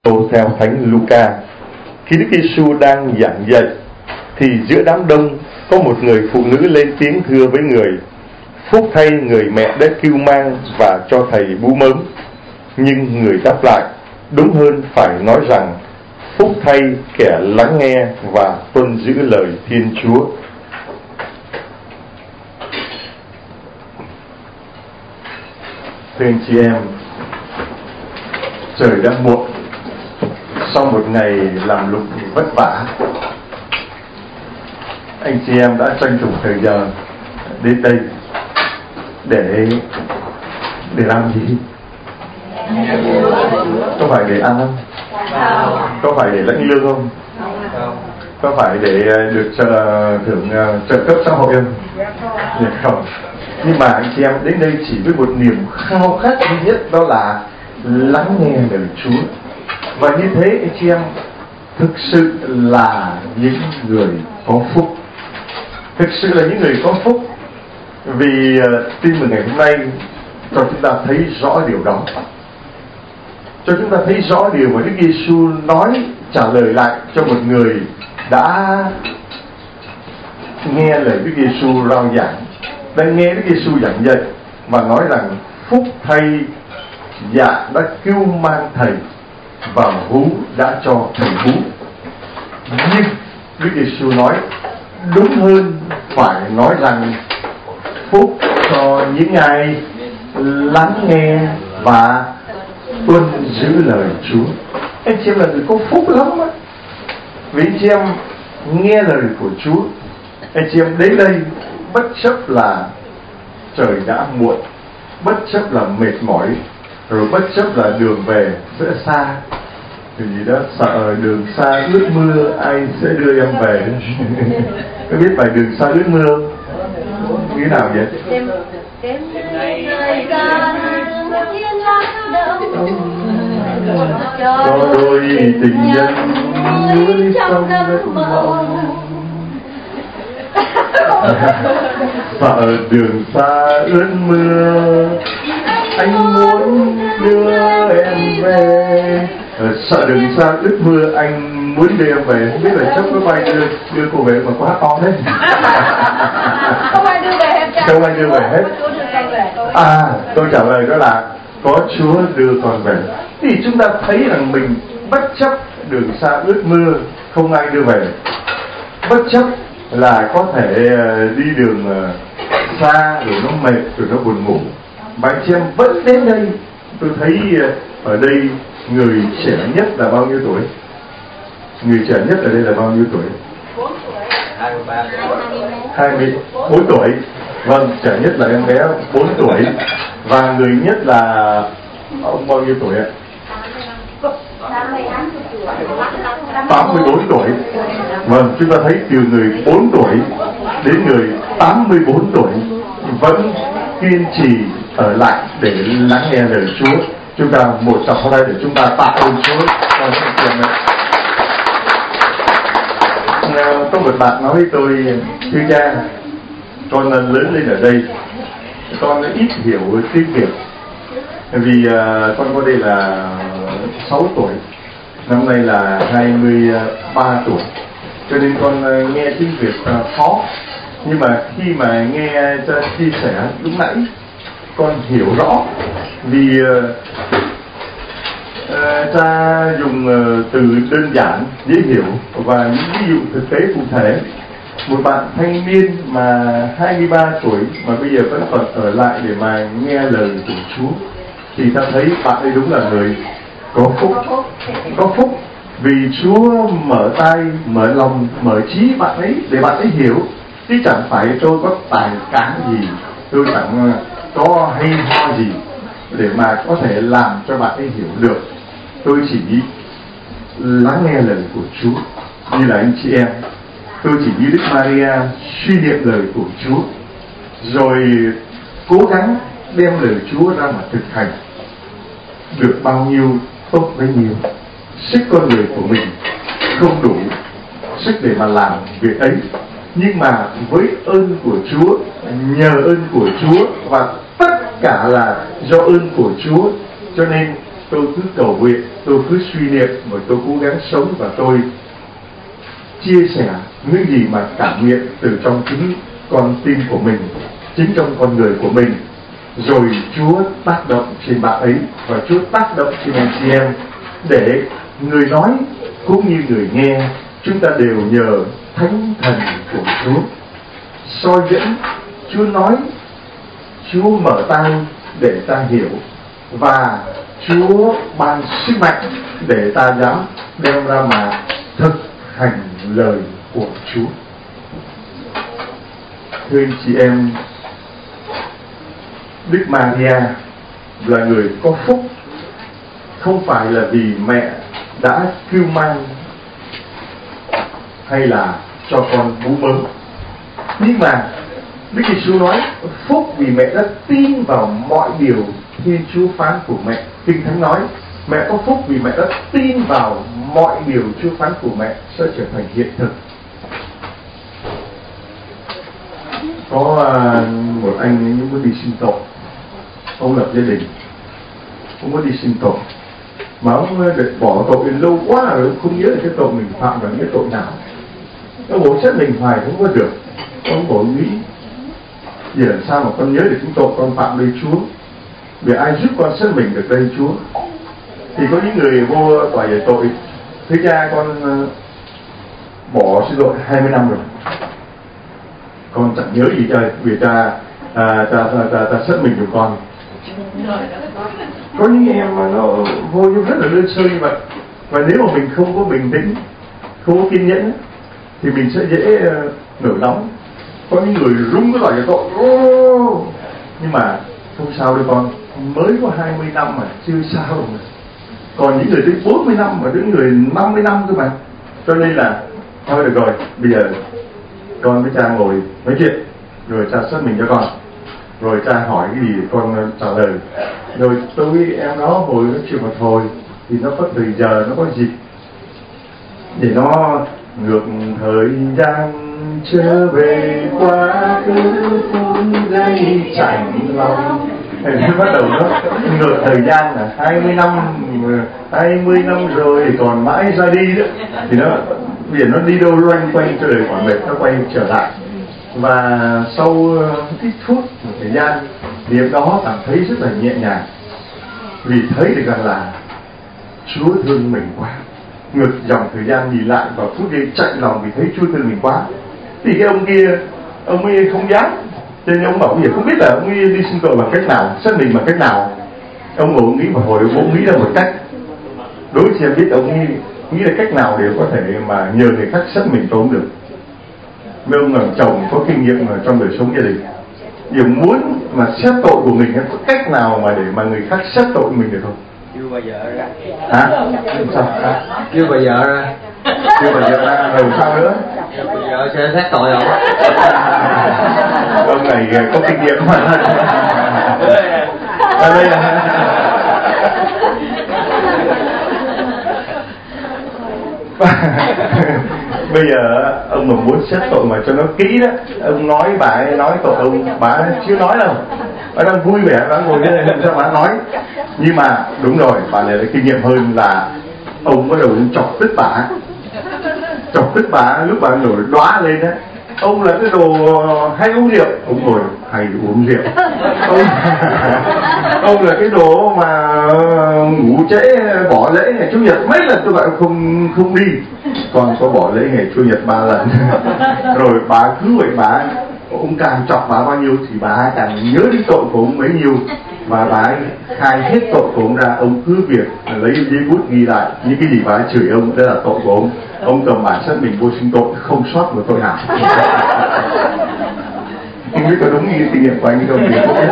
Tô theo Thánh Luca. Khi Đức Giêsu đang giảng dạy thì giữa đám đông có một người phụ nữ lên tiếng thưa với người: phúc thay người mẹ đã cưu mang và cho thầy bú mớm. Nhưng người đáp lại: đúng hơn phải nói rằng phúc thay kẻ lắng nghe và tuân giữ lời Thiên Chúa. Thưa anh chị em, trời đã muộn, sau một ngày làm lụng vất vả, anh chị em đã tranh thủ thời giờ đến đây để làm gì? Có phải để ăn không? Có phải để lãnh lương không? Có phải để được thưởng trợ cấp xã hội không? Không. Nhưng mà anh chị em đến đây chỉ với một niềm khao khát duy nhất, đó là lắng nghe lời Chúa. Và như thế anh chị em thực sự là những người có phúc. Thực sự là những người có phúc. Vì tin mừng ngày hôm nay cho chúng ta thấy rõ điều đó, cho chúng ta thấy rõ điều mà Đức Giêsu nói, trả lời lại cho một người đã nghe lời Đức Giêsu rao giảng, đã nghe Đức Giêsu giảng dạy và nói rằng phúc thay dạ đã cưu mang thầy và vú đã cho thầy vú. Nhưng Đức Giêsu nói đúng hơn phải nói rằng phúc cho những ai lắng nghe và tuân giữ lời Chúa. Anh chị em là người có phúc lắm á. Vì anh chị em nghe lời của Chúa, anh chị em đến đây bất chấp là trời đã muộn, bất chấp là mệt mỏi, rồi bất chấp là đường về rất xa, vì đó sợ đường xa ướt mưa ai sẽ đưa em về. Có biết bài đường xa ướt mưa không? Như thế nào vậy? Có đôi tình nhân nuối trong giấc mộng, sợ đường xa ướt mưa anh muốn đưa em về. Sợ đường xa ướt mưa anh muốn đưa em về. Không biết là chắc có ai đưa cô về mà có hát to thế. Không ai đưa về hết. Không ai đưa về hết. Câu trả lời đó là có Chúa đưa con về. Thì chúng ta thấy rằng mình bất chấp đường xa ướt mưa không ai đưa về, bất chấp là có thể đi đường xa rồi nó mệt rồi nó buồn ngủ, mà anh chị em vẫn đến đây. Tôi thấy ở đây người trẻ nhất là bao nhiêu tuổi? Người trẻ nhất ở đây là bao nhiêu tuổi? 24 tuổi. Vâng, trẻ nhất là em bé 4 tuổi. Và người nhất là ông bao nhiêu tuổi ạ? 84 tuổi. Vâng, chúng ta thấy từ người 4 tuổi đến người 84 tuổi vẫn kiên trì ở lại để lắng nghe lời Chúa. Chúng ta một tràng pháo tay để chúng ta tạ ơn Chúa cho những chuyện này. Có một bạn nói với tôi: thưa cha, con lớn lên ở đây, con ít hiểu tiếng Việt. Vì con có đây là 6 tuổi, năm nay là 23 tuổi, cho nên con nghe tiếng Việt khó. Nhưng mà khi mà nghe cha chia sẻ lúc nãy, con hiểu rõ. Vì cha dùng từ đơn giản, dễ hiểu và những ví dụ thực tế cụ thể. Một bạn thanh niên mà 23 tuổi mà bây giờ vẫn còn ở lại để mà nghe lời của Chúa, thì ta thấy bạn ấy đúng là người có phúc. Có phúc vì Chúa mở tay, mở lòng, mở trí bạn ấy để bạn ấy hiểu. Chứ chẳng phải tôi có tài cán gì, tôi chẳng có hay ho gì để mà có thể làm cho bạn ấy hiểu được. Tôi chỉ lắng nghe lời của Chúa như là anh chị em. Tôi chỉ như Đức Maria suy niệm lời của Chúa, rồi cố gắng đem lời Chúa ra mà thực hành. Được bao nhiêu tốt bấy nhiêu. Sức con người của mình không đủ sức để mà làm việc ấy, nhưng mà với ơn của Chúa, nhờ ơn của Chúa và tất cả là do ơn của Chúa, cho nên tôi cứ cầu nguyện, tôi cứ suy niệm và tôi cố gắng sống, và tôi chia sẻ những gì mà cảm nghiệm từ trong chính con tim của mình, chính trong con người của mình. Rồi Chúa tác động trên bạn ấy, và Chúa tác động trên anh chị em, để người nói cũng như người nghe, chúng ta đều nhờ Thánh Thần của Chúa soi dẫn. Chúa nói, Chúa mở tay để ta hiểu, và Chúa ban sức mạnh để ta dám đem ra mà thực hành lời của Chúa. Thưa anh chị em, Đức Maria là người có phúc, không phải là vì mẹ đã cưu mang hay là cho con bú mớm, nhưng mà Đức Giêsu nói phúc vì mẹ đã tin vào mọi điều Thiên Chúa phán của mẹ. Kinh Thánh nói mẹ có phúc vì mẹ đã tin vào mọi điều Chúa phán của mẹ sẽ trở thành hiện thực. Có một anh muốn đi sinh tội, ông lập gia đình, ông muốn đi sinh tội, mà ông được bỏ tội lâu quá rồi, ông không nhớ là cái tội mình phạm là cái tội nào. Ông bố xét mình hoài không có được. Ông bố nghĩ giờ làm sao mà con nhớ được những tội con phạm đây Chúa, để ai giúp con xét mình được đây Chúa. Thì có những người vô tòa giải tội, thế cha con bỏ xin lỗi 20 năm rồi, con chẳng nhớ gì trời, vì ta xét mình của con. Có những em mà nó vô như rất là đơn sơ như vậy, và nếu mà mình không có bình tĩnh, không có kiên nhẫn, thì mình sẽ dễ nổi nóng. Có những người rung cái loại cái tội, nhưng mà không sao đâu con, mới có 20 năm mà chưa sao đâu mà. Còn những người tới 40 năm và những người 50 năm cơ mà. Cho nên là thôi được rồi, bây giờ con với cha ngồi nói chuyện, rồi cha xét mình cho con, rồi cha hỏi cái gì con trả lời. Rồi tôi với em nó ngồi nói chuyện một hồi, thì nó có thời giờ, nó có dịp để nó ngược thời gian trở về quá khứ phút giây chạnh lòng. Thì nó bắt đầu nó ngược thời gian là 20 năm rồi thì còn mãi ra đi nữa. Thì nó bây giờ nó đi đâu loanh quanh cho đời còn mệt, nó quay trở lại. Và sau ít phút một thời gian, điểm đó cảm thấy rất là nhẹ nhàng, vì thấy được rằng là Chúa thương mình quá. Ngược dòng thời gian nhìn lại vào phút giây chạnh lòng vì thấy Chúa thương mình quá. Thì cái ông kia, ông ấy không dám, cho nên ông bảo bây giờ không biết là ông ấy đi xin tội bằng cách nào, xác định bằng cách nào. Ông ngồi nghĩ một hồi, ông nghĩ ra một cách. Đối với em biết ông nghĩ ra cách nào để có thể mà nhờ người khác xét mình tôi không được. Mấy ông là chồng có kinh nghiệm ở trong đời sống gia đình, dù muốn mà xét tội của mình, có cách nào mà để mà người khác xét tội mình được không? Kêu bà vợ ra. Hả? Sao? Kêu bà vợ ra. Kêu bà vợ ra rồi sao nữa? Bà vợ sẽ xét tội không? Ông này có kinh nghiệm mà. Ở đây là bây giờ ông mà muốn xét tội mà cho nó kỹ đó, ông nói bà ấy nói tội ông, bà ấy chưa nói đâu, bà đang vui vẻ, bà ngồi đây làm sao bà nói. Nhưng mà đúng rồi, bà này là kinh nghiệm hơn, là ông bắt đầu chọc tức bà, lúc bà nổi đóa lên á. Ông là cái đồ hay uống rượu, ông ngồi hay uống rượu. Ông là cái đồ mà ngủ trễ, bỏ lễ ngày Chủ nhật mấy lần tôi gọi không đi, còn có bỏ lễ ngày Chủ nhật 3 lần. Rồi bà cứ vậy, ông càng chọc bà bao nhiêu thì bà càng nhớ đến tội của ông bấy nhiêu, và bà khai hết tội của ông ra. Ông cứ việc lấy giấy bút ghi lại những cái gì bà chửi ông, đó là tội của ông. Ông cầm bản thân mình vô sinh tội, không sót một tội nào. Không biết có đúng như kinh nghiệm của anh không thì không biết.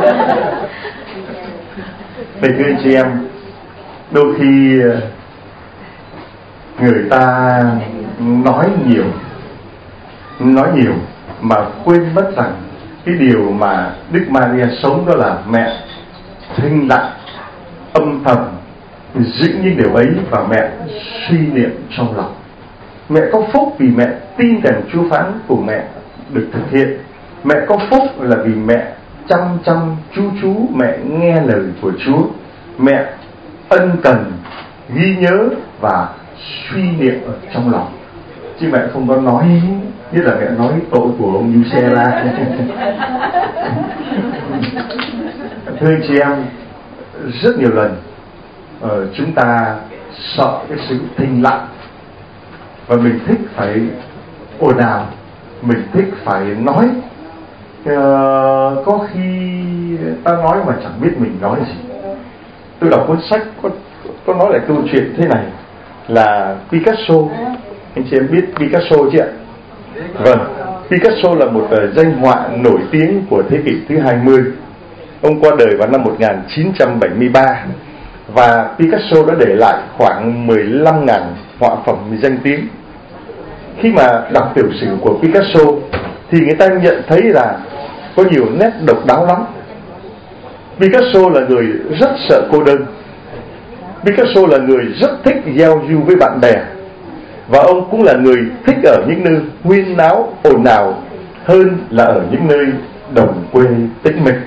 Vậy thưa anh chị em, đôi khi người ta nói nhiều mà quên mất rằng cái điều mà Đức Maria sống đó là mẹ thinh lặng, âm thầm giữ những điều ấy và mẹ suy niệm trong lòng. Mẹ có phúc vì mẹ tin rằng Chúa phán của mẹ được thực hiện. Mẹ có phúc là vì mẹ chăm chú mẹ nghe lời của Chúa. Mẹ ân cần, ghi nhớ và suy niệm ở trong lòng. Chứ mẹ không có nói, nhất là mẹ nói tội của ông Giuse ra. Thưa anh chị em, rất nhiều lần chúng ta sợ cái sự thinh lặng, và mình thích phải ồn ào, mình thích phải nói. Có khi ta nói mà chẳng biết mình nói gì. Tôi đọc cuốn sách có nói lại câu chuyện thế này, là Picasso. Anh chị em biết Picasso chưa ạ? Vâng, Picasso là một danh họa nổi tiếng của thế kỷ thứ 20. Ông qua đời vào năm 1973, và Picasso đã để lại khoảng 15.000 họa phẩm danh tiếng. Khi mà đọc tiểu sử của Picasso thì người ta nhận thấy là có nhiều nét độc đáo lắm. Picasso là người rất sợ cô đơn. Picasso là người rất thích giao du với bạn bè, và ông cũng là người thích ở những nơi huyên náo ồn ào hơn là ở những nơi đồng quê tĩnh mịch.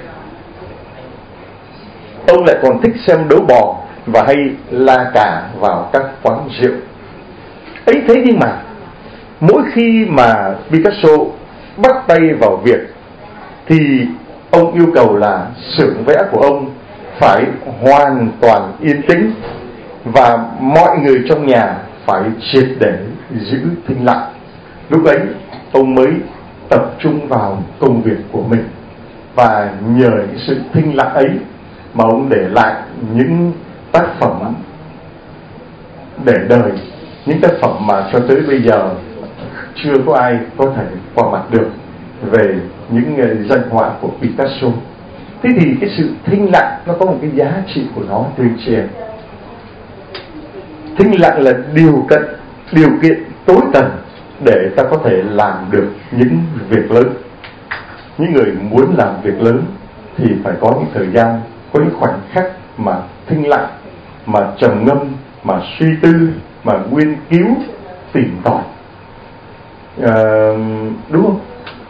Ông lại còn thích xem đấu bò và hay la cà vào các quán rượu ấy. Thế nhưng mà mỗi khi mà Picasso bắt tay vào việc thì ông yêu cầu là xưởng vẽ của ông phải hoàn toàn yên tĩnh, và mọi người trong nhà phải triệt để giữ thinh lặng. Lúc ấy ông mới tập trung vào công việc của mình, và nhờ cái sự thinh lặng ấy mà ông để lại những tác phẩm để đời, những tác phẩm mà cho tới bây giờ chưa có ai có thể qua mặt được về những danh họa của Picasso. Thế thì cái sự thinh lặng nó có một cái giá trị của nó, thưa anh chị em. Thinh lặng là điều kiện tối tần để ta có thể làm được những việc lớn. Những người muốn làm việc lớn thì phải có những thời gian, có những khoảnh khắc mà thinh lặng, mà trầm ngâm, mà suy tư, mà nghiên cứu, tìm tòi. Đúng không?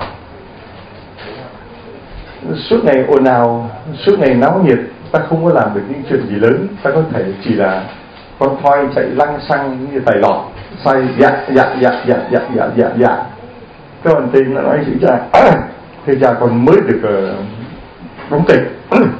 Suốt ngày ồn ào, suốt ngày náo nhiệt, ta không có làm được những chuyện gì lớn. Ta có thể chỉ là con thoi chạy lăng xăng như tài lọt, say dạ. Các bạn tin nó nói chữ cha, thưa cha con mới được đóng kịch.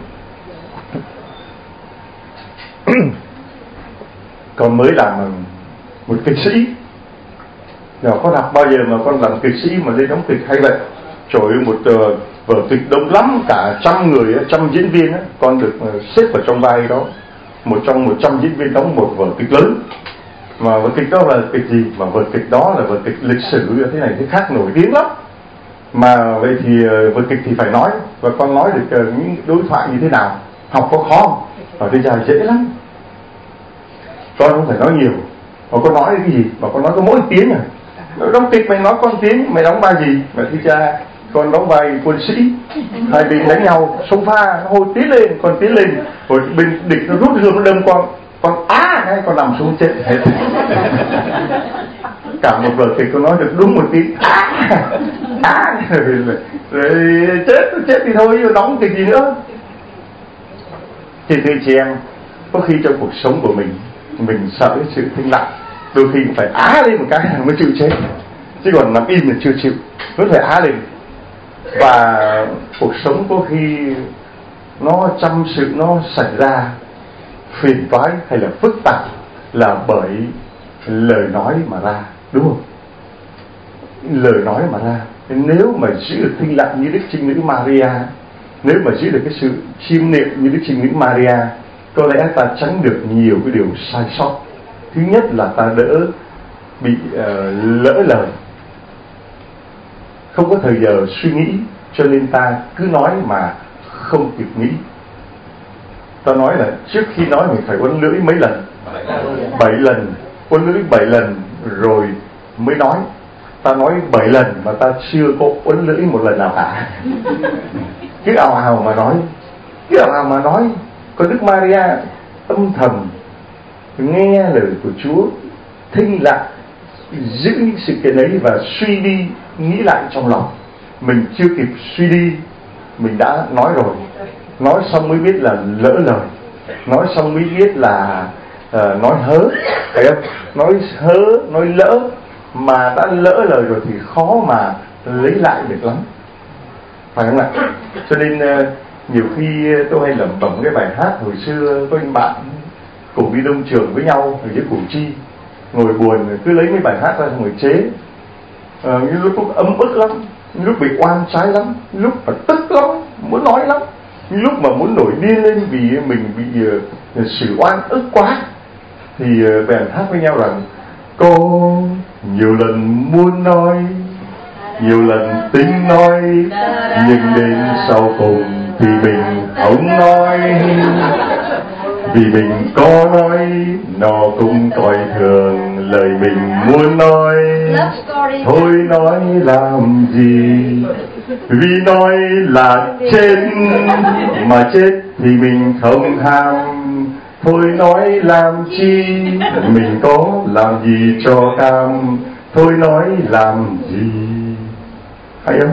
Con mới làm một kịch sĩ. Nào có đọc bao giờ mà con làm kịch sĩ mà lên đóng kịch hay vậy? Trời ơi, một vở kịch đông lắm, cả 100 người, 100 diễn viên, con được xếp vào trong vai đó. Một trong 100 diễn viên đóng một vở kịch lớn. Mà vở kịch đó là kịch gì? Mà vở kịch đó là vở kịch lịch sử thế này thế khác, nổi tiếng lắm. Mà vậy thì vở kịch thì phải nói, và con nói được những đối thoại như thế nào? Học có khó không? Và bây giờ dễ lắm. Con không phải nói nhiều. Mà con nói cái gì? Mà con nói có mỗi tiếng à? Đóng kịch mày nói con tiếng, mày đóng vai gì? Mà thưa cha, con đóng vai quân sĩ. Hai bên đánh nhau, sông pha, nó hôi tiến lên, con tiến lên, rồi bên địch nó rút gươm nó đâm con hay con nằm xuống chết hết. Cả một vở kịch con nói được đúng một tiếng rồi chết thì thôi, chứ đóng kịch gì nữa. Thì thưa chị em, có khi trong cuộc sống của mình sợ cái sự thinh lặng, đôi khi cũng phải lên một cái mới chịu chết, chứ còn nằm im là chưa chịu, vẫn phải lên. Và cuộc sống có khi nó trăm sự nó xảy ra phiền toái hay là phức tạp là bởi lời nói mà ra, đúng không? Lời nói mà ra. Nếu mà giữ được thinh lặng như Đức Trinh Nữ Maria, nếu mà giữ được cái sự chiêm niệm như Đức Trinh Nữ Maria, có lẽ ta tránh được nhiều cái điều sai sót. Thứ nhất là ta đỡ bị lỡ lời, không có thời giờ suy nghĩ, cho nên ta cứ nói mà không kịp nghĩ. Ta nói là trước khi nói mình phải uốn lưỡi mấy lần? 7 lần. Uốn lưỡi 7 lần rồi mới nói. Ta nói 7 lần mà ta chưa có uốn lưỡi một lần nào cả. Cứ ào ào mà nói. Còn Đức Maria âm thầm nghe lời của Chúa, thinh lặng, giữ những sự kiện ấy và suy đi nghĩ lại trong lòng. Mình chưa kịp suy đi, mình đã nói rồi. Nói xong mới biết là lỡ lời. Nói xong mới biết là nói hớ, phải không? Nói hớ, nói lỡ, mà đã lỡ lời rồi thì khó mà lấy lại được lắm, phải không ạ? Cho nên nhiều khi tôi hay lẩm bẩm cái bài hát hồi xưa có anh bạn cùng đi đông trường với nhau ở dưới Củ Chi, ngồi buồn cứ lấy mấy bài hát ra ngồi chế. Những lúc ấm ức lắm, những lúc bị oan trái lắm, những lúc mà tức lắm, muốn nói lắm, những lúc mà muốn nổi điên lên vì mình bị xử oan ức quá, thì bèn hát với nhau rằng: có nhiều lần muốn nói, nhiều lần tính nói, nhưng đến sau cùng thì mình không nói. Vì mình có nói, nó cũng coi thường lời mình muốn nói. Thôi nói làm gì, vì nói là chết, mà chết thì mình không ham. Thôi nói làm chi, mình có làm gì cho cam. Thôi nói làm gì. Hay không?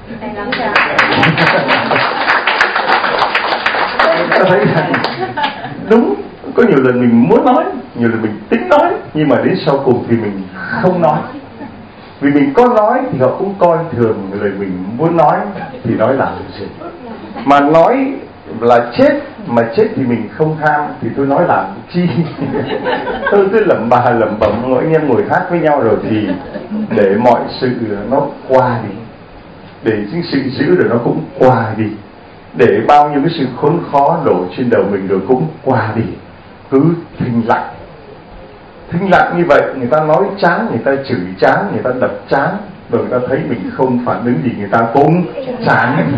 Ta thấy rằng đúng, có nhiều lần mình muốn nói, nhiều lần mình tính nói, nhưng mà đến sau cùng thì mình không nói. Vì mình có nói thì họ cũng coi thường lời mình muốn nói, thì nói làm gì. Mà nói là chết, mà chết thì mình không ham, thì tôi nói làm chi. Tôi cứ lẩm bẩm, anh em ngồi hát với nhau rồi thì để mọi sự nó qua đi, để những sự giữ rồi nó cũng qua đi, để bao nhiêu cái sự khốn khó đổ trên đầu mình rồi cũng qua đi. Cứ thinh lặng như vậy, người ta nói chán, người ta chửi chán, người ta đập chán, rồi người ta thấy mình không phản ứng gì, người ta cũng chán.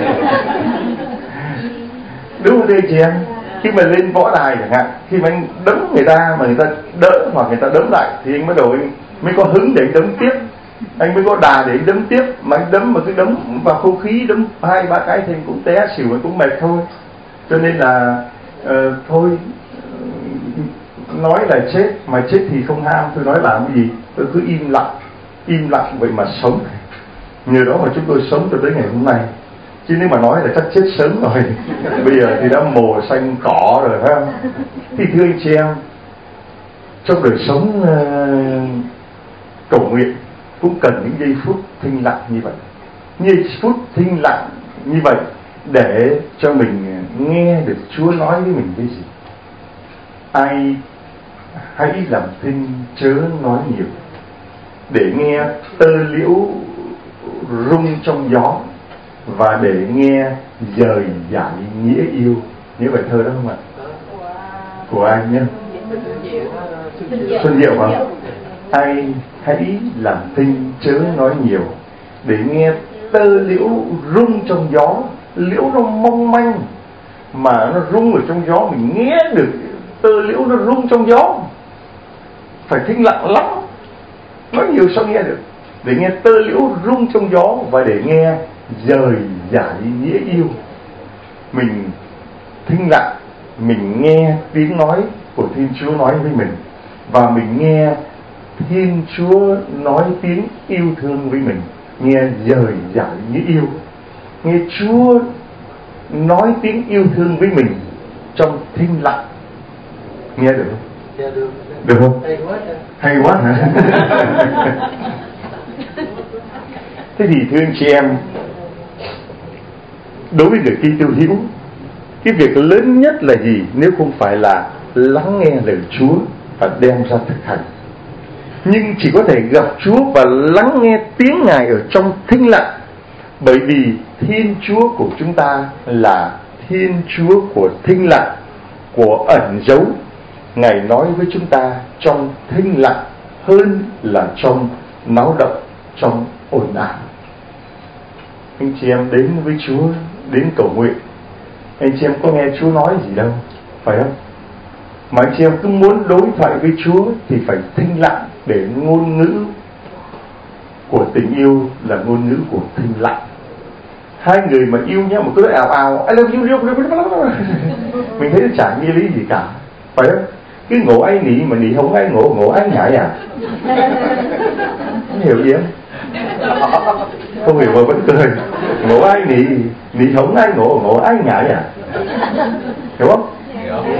Đúng không đây chị em? Khi mà lên võ đài chẳng hạn, khi mà anh đấm người ta mà người ta đỡ hoặc người ta đấm lại, thì anh bắt đầu anh mới có hứng để anh đấm tiếp, anh mới có đà để anh đấm tiếp. Mà anh đấm mà cứ đấm vào không khí, đấm 2-3 cái thì anh cũng té xỉu, anh cũng mệt thôi. Cho nên là thôi, nói là chết, mà chết thì không ham, tôi nói làm cái gì, tôi cứ im lặng vậy mà sống. Nhờ đó mà chúng tôi sống cho tới ngày hôm nay. Chứ nếu mà nói là chắc chết sớm rồi. Bây giờ thì đã mồ xanh cỏ rồi, phải không? Thì thưa anh chị em, trong đời sống cầu nguyện cũng cần những giây phút thinh lặng như vậy. Giây phút thinh lặng như vậy để cho mình nghe được Chúa nói với mình cái gì. Ai hãy làm thinh chớ nói nhiều, để nghe tơ liễu rung trong gió, và để nghe dời dãi nghĩa yêu. Nhớ bài thơ đó không ạ? Của ai nhé? Xuân Diệu hả? Ai hãy làm thinh chớ nói nhiều, để nghe tơ liễu rung trong gió. Liễu nó mong manh mà nó rung ở trong gió, mình nghe được tơ liễu nó rung trong gió. Phải thinh lặng lắm, nói nhiều sao nghe được. Để nghe tơ liễu rung trong gió, và để nghe dời dãi nghĩa yêu. Mình thinh lặng, mình nghe tiếng nói của Thiên Chúa nói với mình, và mình nghe Thiên Chúa nói tiếng yêu thương với mình, nghe dời dãi nghĩa yêu, nghe Chúa nói tiếng yêu thương với mình trong thinh lặng. Nghe được không? Được không? Hay quá hả? Thế thì thưa anh chị em, đối với người Kitô hữu, cái việc lớn nhất là gì nếu không phải là lắng nghe lời Chúa và đem ra thực hành. Nhưng chỉ có thể gặp Chúa và lắng nghe tiếng Ngài ở trong thinh lặng, bởi vì Thiên Chúa của chúng ta là Thiên Chúa của thinh lặng, của ẩn giấu. Ngài nói với chúng ta trong thinh lặng hơn là trong náo động, trong ồn ào. Anh chị em đến với Chúa, đến cầu nguyện, anh chị em có nghe Chúa nói gì đâu, phải không? Mà anh chị em cứ muốn đối thoại với Chúa thì phải thinh lặng, để ngôn ngữ của tình yêu là ngôn ngữ của thinh lặng. Hai người mà yêu nhau mà cứ ào ào I love you, mình thấy nó chả nghĩa lý gì cả, phải không? Cứ ngộ ai nị mà nị không ai ngộ ai ngại à? Không hiểu gì không? Không hiểu mà vẫn cười. Ngộ ai nị không ai ngộ ai ngại à? Hiểu không?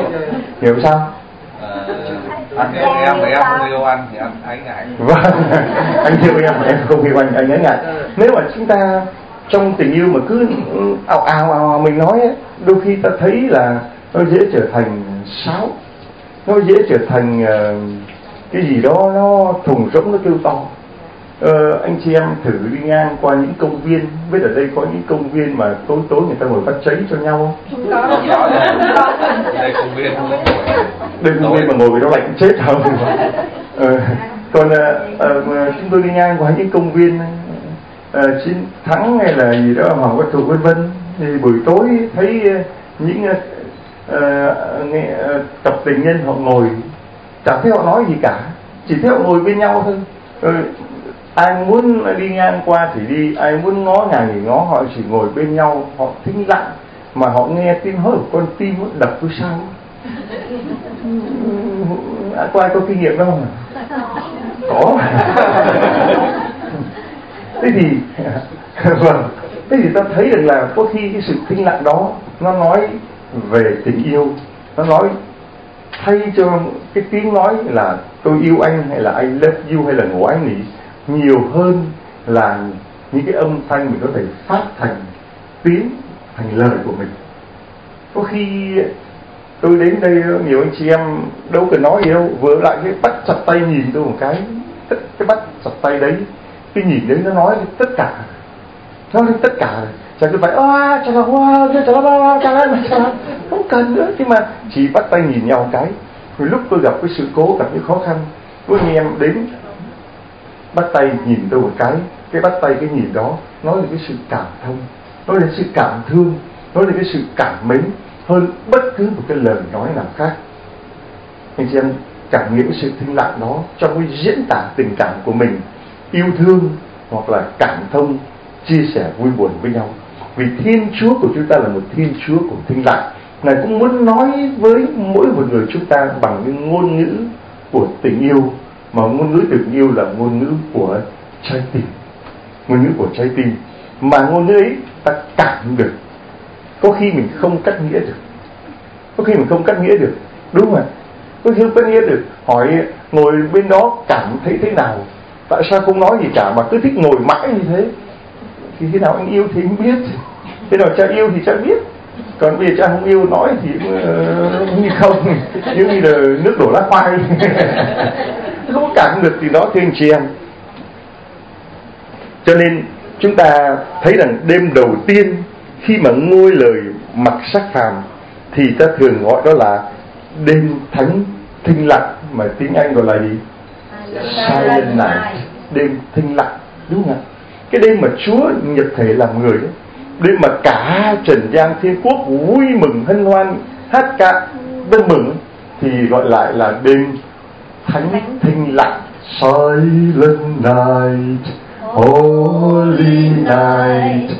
Hiểu sao? Anh yêu em mà em không yêu anh thì anh ngại. Vâng, anh yêu em mà em không yêu anh ấy ngại. Nếu mà chúng ta trong tình yêu mà cứ ào mình nói ấy, đôi khi ta thấy là nó dễ trở thành sáo, nó dễ trở thành cái gì đó nó thùng rỗng, nó kêu to. Anh chị em thử đi ngang qua những công viên, biết ở đây có những công viên mà tối người ta ngồi bắt cháy cho nhau không? Có. Đây công viên không ngồi. Đây công viên mà ngồi với nó lạnh chết không? Còn chúng tôi đi ngang qua những công viên Chiến Thắng hay là gì đó, Hoàng Quốc Thụ vân vân, thì buổi tối thấy những cặp tình nhân họ ngồi, chẳng thấy họ nói gì cả, chỉ thấy họ ngồi bên nhau thôi. Ai muốn đi ngang qua thì đi, ai muốn ngó ngàng thì ngó, họ chỉ ngồi bên nhau, họ thinh lặng mà họ nghe tiếng hớt của con tim nó đập với sao. Có ai có kinh nghiệm đâu không? Có. Thế thì ta thấy được là có khi cái sự thinh lặng đó nó nói về tình yêu, nó nói thay cho cái tiếng nói là tôi yêu anh hay là I love you hay là ngủ anh nghỉ, nhiều hơn là những cái âm thanh mình có thể phát thành tiếng, thành lời của mình. Có khi tôi đến đây nhiều anh chị em đâu cần nói gì đâu, vừa lại cái bắt chặt tay nhìn tôi một cái bắt chặt tay đấy, cái nhìn đấy nó nói tất cả, nó lên tất cả. Chẳng cứ phải không cần nữa, nhưng mà chỉ bắt tay nhìn nhau một cái. Rồi lúc tôi gặp cái sự cố, gặp những khó khăn, có anh em đến bắt tay nhìn tôi một cái bắt tay, cái nhìn đó nói lên cái sự cảm thông, nói lên sự cảm thương, nói lên cái sự cảm mến hơn bất cứ một cái lời nói nào khác. Anh chị em cảm nghiệm cái sự thinh lặng đó trong cái diễn tả tình cảm của mình, yêu thương hoặc là cảm thông, chia sẻ vui buồn với nhau. Vì Thiên Chúa của chúng ta là một Thiên Chúa của thinh lặng. Ngài cũng muốn nói với mỗi một người chúng ta bằng cái ngôn ngữ của tình yêu, mà ngôn ngữ tình yêu là ngôn ngữ của trái tim, ngôn ngữ của trái tim, mà ngôn ngữ ấy ta cảm được. Có khi mình không cắt nghĩa được, đúng không ạ? Có khi không cắt nghĩa được. Hỏi ngồi bên đó cảm thấy thế nào, tại sao không nói gì cả mà cứ thích ngồi mãi như thế? Thì thế nào anh yêu thì anh biết, thế nào cha yêu thì cha biết. Còn bây giờ cha không yêu nói thì như không, như là nước đổ lá khoai. Không có cảm được thì đó thưa anh chị em. Cho nên chúng ta thấy rằng đêm đầu tiên khi mà ngôi lời mặc sắc phàm thì ta thường gọi đó là đêm thánh thinh lặng, mà tiếng Anh gọi là gì? Silent night, đêm thinh lặng, đúng không ạ? Cái đêm mà Chúa nhập thể làm người, đêm mà cả trần gian thiên quốc vui mừng hân hoan hát ca tân mừng, thì gọi lại là đêm thánh thinh lặng. Silent night, holy night,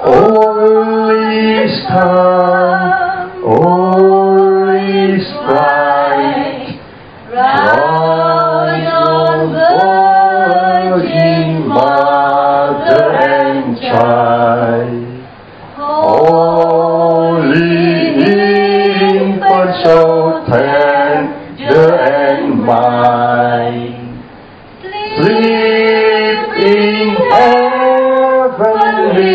all is calm, all is bright, rise on Virgin Mother and Child, holy infant so tender and mild, sleep in heavenly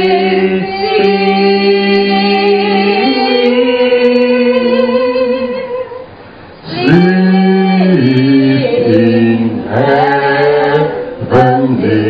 peace, sleep in heavenly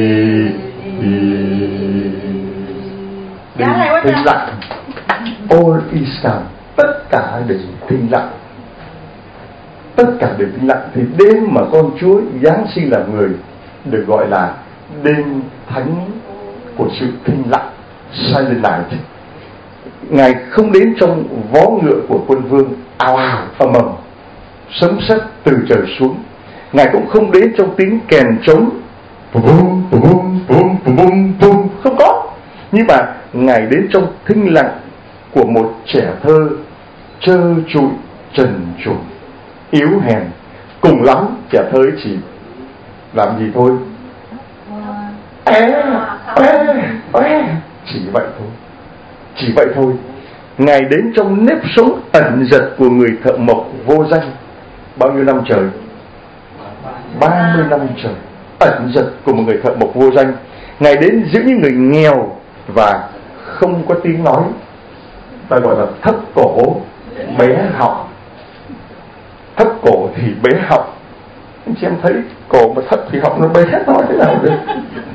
peace. Thinh lặng, all is calm, tất cả đều thinh lặng, tất cả đều thinh lặng. Thì đêm mà con Chúa Giáng sinh làm người được gọi là đêm thánh của sự thinh lặng, silent night. Ngài không đến trong vó ngựa của quân vương ào ào ầm ầm, sấm sét từ trời xuống. Ngài cũng không đến trong tiếng kèn trống bum bum bum bum bum, không có. Nhưng mà Ngài đến trong thinh lặng của một trẻ thơ trơ trụi trần truồng, yếu hèn. Cùng lắm trẻ thơ ấy chỉ làm gì thôi, chỉ vậy thôi. Ngài đến trong nếp sống ẩn dật của người thợ mộc vô danh. Bao nhiêu năm trời? 30 năm trời. Ẩn dật của một người thợ mộc vô danh. Ngài đến giữa những người nghèo và không có tiếng nói. Ta gọi là thấp cổ bé họng. Thấp cổ thì bé họng. Anh chị em thấy cổ mà thấp thì họng nó bé, nói thế nào được?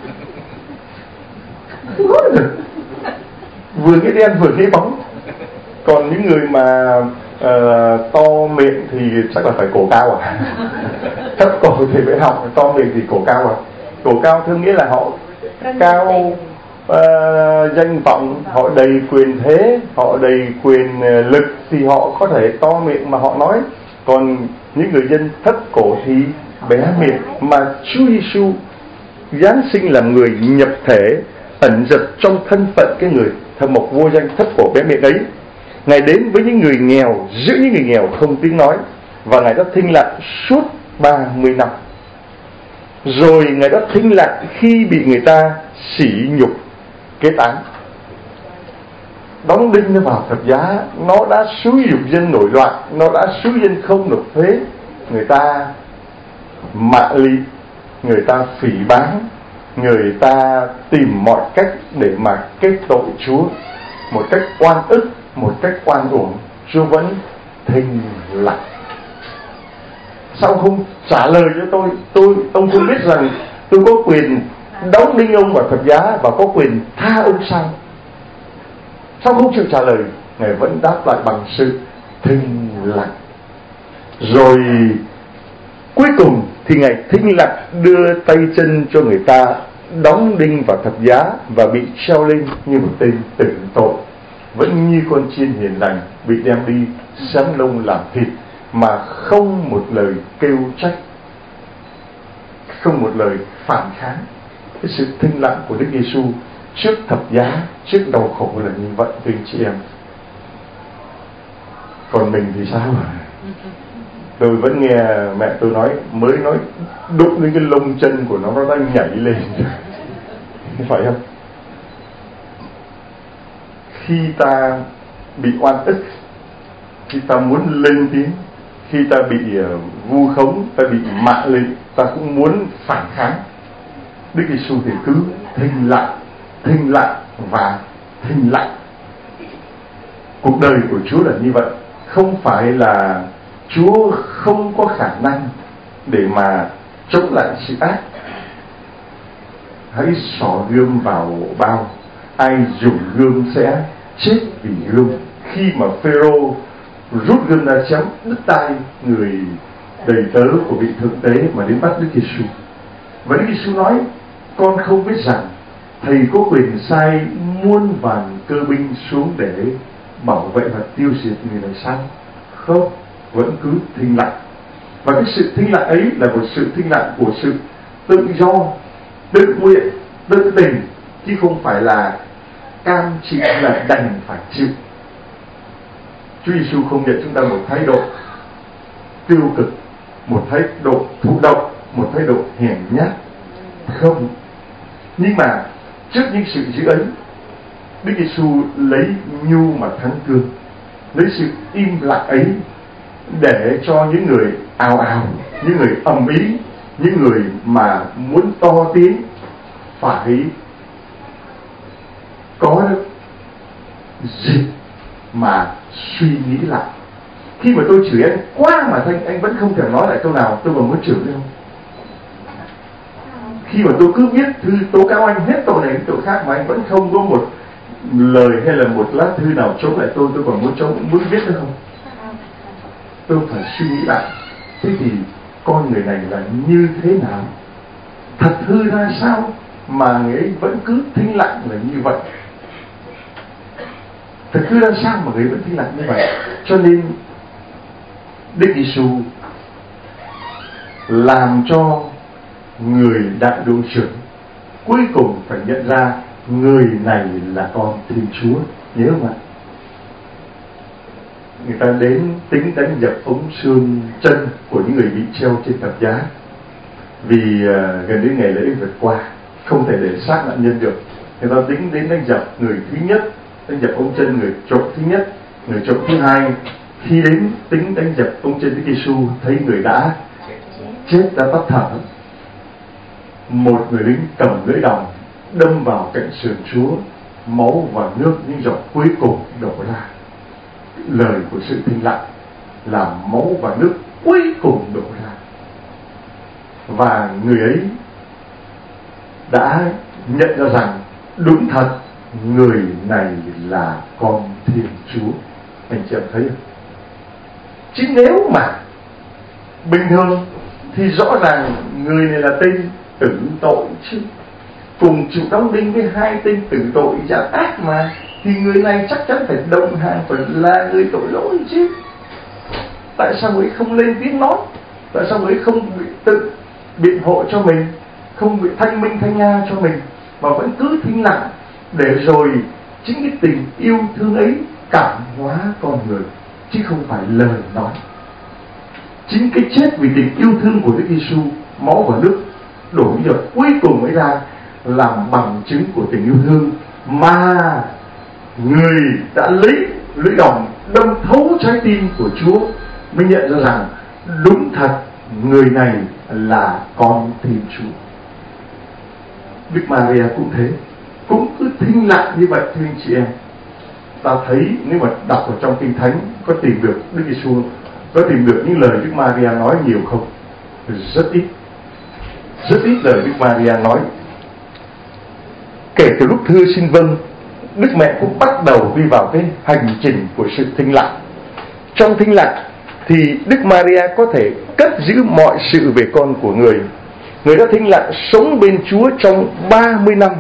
Không nói được. Vừa cái đen vừa cái bóng. Còn những người mà to miệng thì chắc là phải cổ cao à? Thấp cổ thì bé họng, to miệng thì cổ cao à? Cổ cao thương nghĩa là họ cao danh vọng, họ đầy quyền thế, họ đầy quyền lực thì họ có thể to miệng mà họ nói. Còn những người dân thấp cổ thì bé miệng. Mà Chúa Giêsu Giáng sinh làm người nhập thể ẩn dật trong thân phận cái người thợ mộc vô danh thấp cổ bé miệng ấy. Ngài đến với những người nghèo, giữa những người nghèo không tiếng nói, và Ngài đã thinh lặng suốt 30 năm. Rồi Ngài đã thinh lặng khi bị người ta sỉ nhục kế tán. Đóng đinh nó vào thập giá, nó đã xúi dục dân nổi loạn, nó đã xúi dân không nộp thuế. Người ta mạ lị, người ta phỉ báng, người ta tìm mọi cách để mà kết tội Chúa. Một cách oan ức, một cách oan uổng, Chúa vẫn thinh lặng. Sao không trả lời cho tôi? Ông không biết rằng tôi có quyền đóng đinh ông vào thập giá và có quyền tha ông sao? Sao không chịu trả lời? Ngài vẫn đáp lại bằng sự thinh lặng. Rồi cuối cùng thì Ngài thinh lặng đưa tay chân cho người ta đóng đinh vào thập giá và bị treo lên như một tên tử tội. Vẫn như con chiên hiền lành bị đem đi xén lông làm thịt, mà không một lời kêu trách, không một lời phản kháng. Cái sự thinh lặng của Đức Giêsu trước thập giá, trước đau khổ là như vậy thưa anh chị em. Còn mình thì sao? Tôi vẫn nghe mẹ tôi nói, mới nói đụng đến cái lông chân của nó đang nhảy lên. Phải không? Khi ta bị oan ức, khi ta muốn lên tiếng, khi ta bị vu khống, ta bị mạ lị, ta cũng muốn phản kháng. Đức Giêsu thì cứ thinh lặng và thinh lặng. Cuộc đời của Chúa là như vậy. Không phải là Chúa không có khả năng để mà chống lại sự ác. Hãy xỏ gươm vào bao, ai dùng gươm sẽ chết vì gươm. Khi mà Phêrô rút gươm ra chém đứt tay người đầy tớ của vị thượng tế mà đến bắt Đức Giêsu. Và Đức Giêsu nói: con không biết rằng thầy có quyền sai muôn vàn cơ binh xuống để bảo vệ và tiêu diệt người này sao? Không, vẫn cứ thinh lặng. Và cái sự thinh lặng ấy là một sự thinh lặng của sự tự do, tự nguyện, tự tình, chứ không phải là cam chịu, là đành phải chịu. Chúa Giêsu không nhận chúng ta một thái độ tiêu cực, một thái độ thụ động, một thái độ hèn nhát. Không. Nhưng mà trước những sự dữ ấy, Đức Giêsu lấy nhu mà thắng cương, lấy sự im lặng ấy để cho những người ào ào, những người ầm ĩ, những người mà muốn to tiếng phải có dịp mà suy nghĩ lại. Khi mà tôi chửi anh quá mà anh vẫn không thèm nói lại câu nào, tôi còn muốn chửi nữa không? Khi mà tôi cứ viết thư tố cáo anh hết tội này đến tội khác mà anh vẫn không có một lời hay là một lá thư nào chống lại tôi còn muốn viết nữa không? Tôi phải suy nghĩ lại. Thế thì con người này là như thế nào? Thật hư ra sao mà người ấy vẫn cứ thinh lặng là như vậy? Thật hư ra sao mà người ấy vẫn thinh lặng như vậy? Cho nên Đức Giêsu làm cho người đại đội trưởng cuối cùng phải nhận ra người này là con Thiên Chúa. Nhớ không ạ? Người ta đến tính đánh dập ống xương chân của những người bị treo trên thập giá, vì gần đến ngày lễ vượt qua không thể để xác nạn nhân được. Người ta tính đến đánh dập người thứ nhất đánh dập ống chân người trộm thứ nhất, người trộm thứ hai. Khi đến tính đánh dập ống chân Đức Giêsu, thấy người đã chết, đã tắt thở. Một người lính cầm lưỡi đòng đâm vào cạnh sườn Chúa, máu và nước những giọt cuối cùng đổ ra. Lời của sự thinh lặng là máu và nước cuối cùng đổ ra. Và người ấy đã nhận ra rằng đúng thật, người này là con Thiên Chúa. Anh chị em thấy không? Chứ nếu mà bình thường thì rõ ràng người này là tên tử tội chứ, cùng chịu đóng đinh với hai tên tử tội gian ác mà, thì người này chắc chắn phải đồng hàng, phải là người tội lỗi chứ. Tại sao người ấy không lên tiếng nói? Tại sao người ấy không bị tự biện hộ cho mình, không bị thanh minh thanh nga cho mình, mà vẫn cứ thinh lặng, để rồi chính cái tình yêu thương ấy cảm hóa con người, chứ không phải lời nói. Chính cái chết vì tình yêu thương của Đức Giêsu, máu và nước đổ giọt cuối cùng ấy ra, làm bằng chứng của tình yêu thương mà người đã lấy lưỡi đòng đâm thấu trái tim của Chúa, mới nhận ra rằng đúng thật, người này là con Thiên Chúa. Đức Maria cũng thế, cũng cứ thinh lặng như vậy thưa anh chị em. Ta thấy nếu mà đọc ở trong Kinh Thánh có tìm được Đức Giêsu, có tìm được những lời Đức Maria nói nhiều không? Rất ít. Rất ít lời Đức Maria nói. Kể từ lúc thưa xin vâng, Đức Mẹ cũng bắt đầu đi vào cái hành trình của sự thinh lặng. Trong thinh lặng thì Đức Maria có thể cất giữ mọi sự về con của người. Người đã thinh lặng sống bên Chúa trong 30 năm.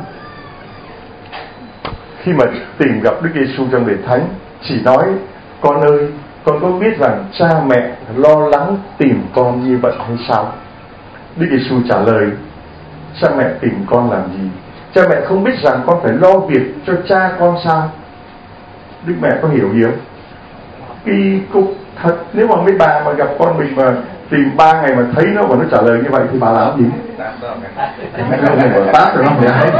Khi mà tìm gặp Đức Giêsu trong Đền Thánh, chỉ nói: con ơi, con có biết rằng cha mẹ lo lắng tìm con như vậy hay sao? Đức Giêsu trả lời: cha mẹ tìm con làm gì? Cha mẹ không biết rằng con phải lo việc cho cha con sao? Đức mẹ có hiểu gì không? Kỳ cục thật, nếu mà mấy bà mà gặp con mình mà tìm 3 ngày mà thấy nó và nó trả lời như vậy thì bà làm gì? Tát rồi nó phải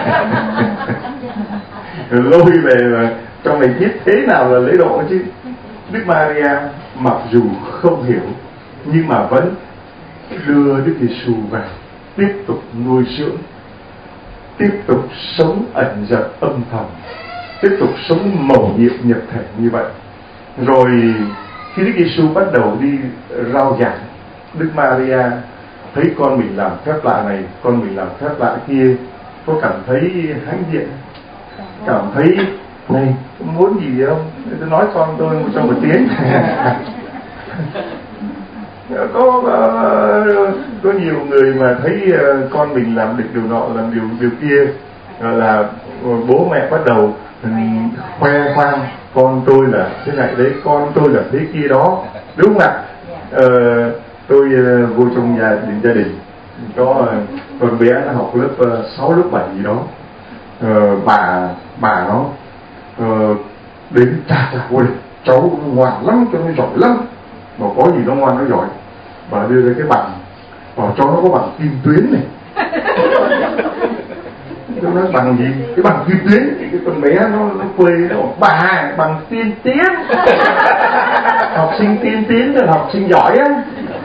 rồi lôi về mà trong này viết thế nào là lễ độ chứ. Đức Maria mặc dù không hiểu nhưng mà vẫn đưa Đức Giêsu về, tiếp tục nuôi dưỡng, tiếp tục sống ẩn dật âm thầm, tiếp tục sống mầu nhiệm nhập thể như vậy. Rồi khi Đức Giêsu bắt đầu đi rao giảng, Đức Maria thấy con mình làm phép lạ này, con mình làm phép lạ kia, có cảm thấy hãnh diện, cảm thấy này muốn gì không? Tôi nói con tôi trong một tiếng. Có nhiều người mà thấy con mình làm được điều nọ, làm điều kia, là bố mẹ bắt đầu khoe khoang con tôi là thế này đấy, con tôi là thế kia đó, đúng không ạ? Tôi vô trong gia đình có con bé nó học lớp 6, lớp 7 gì đó, bà nó đến chà ôi cháu nó ngoan lắm, cho nó giỏi lắm, mà có gì nó ngoan nó giỏi. Bà đưa ra cái bằng, bảo cho nó có bằng kim tuyến này. Tôi nói bằng gì? Cái bằng kim tuyến. Cái con bé nó quê nó bảo bà bằng tiên tiến. Học sinh tiên tiến là học sinh giỏi á.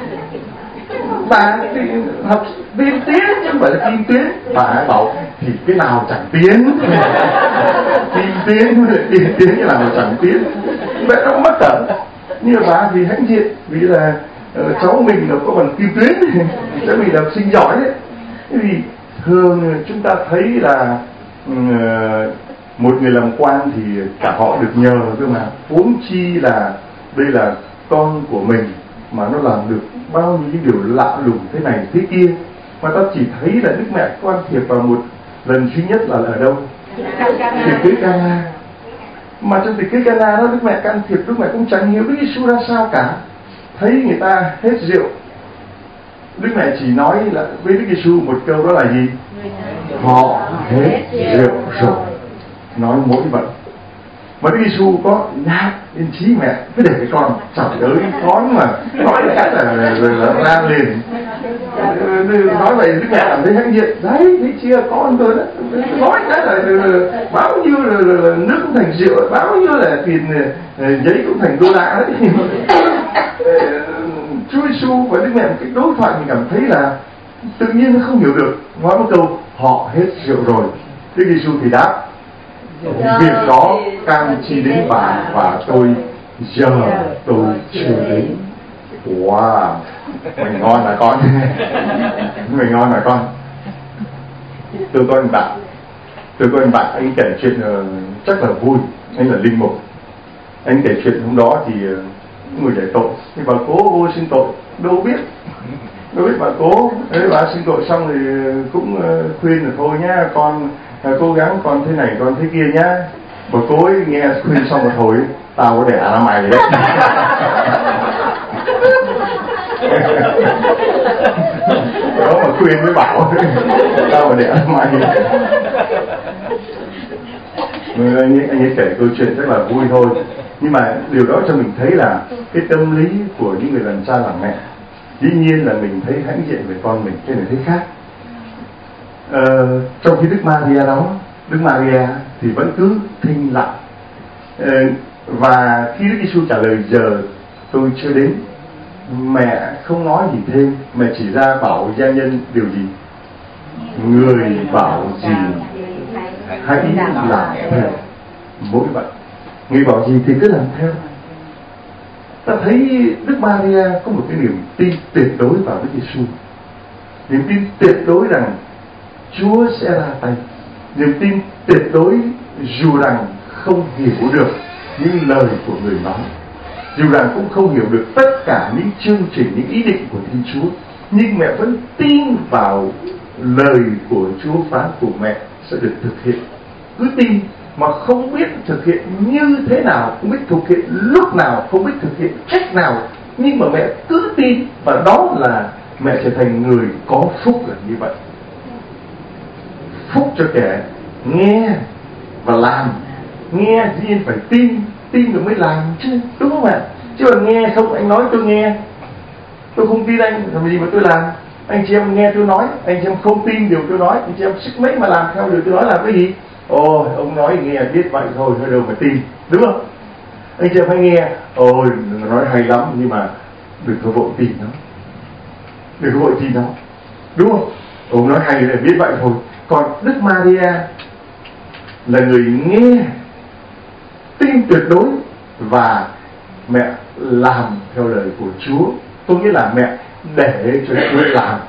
Bà học tiên tiến chứ không phải là kim tuyến. Bà bảo thì cái nào chẳng tiến. Kim tuyến tiên tiến cái nào chẳng tiến. Vậy nó mất cẩn. Nhưng mà bà thì hãnh diện vì là cháu mình là có bằng kim tuyến, cháu mình là học sinh giỏi đấy. Vì thường chúng ta thấy là một người làm quan thì cả họ được nhờ cơ mà, huống chi là đây là con của mình mà nó làm được bao nhiêu những điều lạ lùng thế này thế kia, mà ta chỉ thấy là Đức Mẹ can thiệp vào một lần duy nhất là ở đâu? Tiệc cưới Cana. Mà trong tiệc cưới Cana đó Đức Mẹ can thiệp, Đức Mẹ cũng chẳng hiểu Đức Giêsu ra sao cả. Thấy người ta hết rượu, Đức Mẹ chỉ nói là với Đức Giêsu một câu, đó là gì? Họ hết rượu rồi. Nói mỗi vậy. Mà Đức Giêsu có nhát đến chí mẹ cứ để cái con, trời ơi con mà nói cái là ra liền. nói vậy Đức Mẹ cảm thấy hãnh diện. Đấy, thấy chưa, con tôi đó nói cái là bao nhiêu là nước cũng thành rượu, bao nhiêu là tiền giấy cũng thành đô la đấy. Chúa Giêsu và Đức Mẹ một cái đối thoại mình cảm thấy là tự nhiên nó không hiểu được. Nói một câu họ hết rượu rồi, Đức Giêsu thì đáp việc đó càng chi đến bạn và tôi, giờ tôi chưa đến. Wow, mình ngon là con. Mình ngon là con. Tôi có anh bạn anh kể chuyện chắc là vui. Anh là linh mục. Anh kể chuyện hôm đó thì người để tội thì bà cố vô xin tội, đâu biết bà cố. Thế bà xin tội xong thì cũng khuyên là thôi nhá, con cố gắng, con thế này con thế kia nhá. Bà cố ấy nghe khuyên xong rồi thôi, tao có đẻ ra mày đấy. Đó mà khuyên mới bảo tao mà đẻ ra mày. Anh ấy kể câu chuyện rất là vui thôi, nhưng mà điều đó cho mình thấy là cái tâm lý của những người làm cha làm mẹ. Dĩ nhiên là mình thấy hãnh diện về con mình, cái này thấy khác. Trong khi Đức Maria đó, Đức Maria thì vẫn cứ thinh lặng. Và khi Đức Giêsu trả lời giờ tôi chưa đến, mẹ không nói gì thêm, mẹ chỉ ra bảo gia nhân điều gì? Người bảo gì hãy làm theo. Mỗi vậy, người bảo gì thì cứ làm theo. Ta thấy Đức Maria có một cái niềm tin tuyệt đối vào Đức Giêsu, niềm tin tuyệt đối rằng Chúa sẽ ra tay, niềm tin tuyệt đối dù rằng không hiểu được những lời của người nói, dù rằng cũng không hiểu được tất cả những chương trình, những ý định của Thiên Chúa, nhưng mẹ vẫn tin vào lời của Chúa phán của mẹ sẽ được thực hiện. Cứ tin mà không biết thực hiện như thế nào, không biết thực hiện lúc nào, không biết thực hiện cách nào, nhưng mà mẹ cứ tin, và đó là mẹ trở thành người có phúc là như vậy. Phúc cho kẻ nghe và làm. Nghe dĩ nhiên phải tin rồi mới làm chứ, đúng không ạ? Chứ mà nghe không, anh nói tôi nghe, tôi không tin anh, làm gì mà tôi làm. Anh chị em nghe tôi nói, anh chị em không tin điều tôi nói, anh chị em sức mấy mà làm theo điều tôi nói là cái gì? Ôi, ông nói nghe biết vậy thôi, thôi đâu mà tin, đúng không? Anh chị em phải nghe, ôi, nói hay lắm, nhưng mà đừng có vội tin nó, đừng có vội tin nó, đúng không? Ông nói hay là biết vậy thôi. Còn Đức Maria là người nghe, tin tuyệt đối, và mẹ làm theo lời của Chúa. Có nghĩa là mẹ để cho Chúa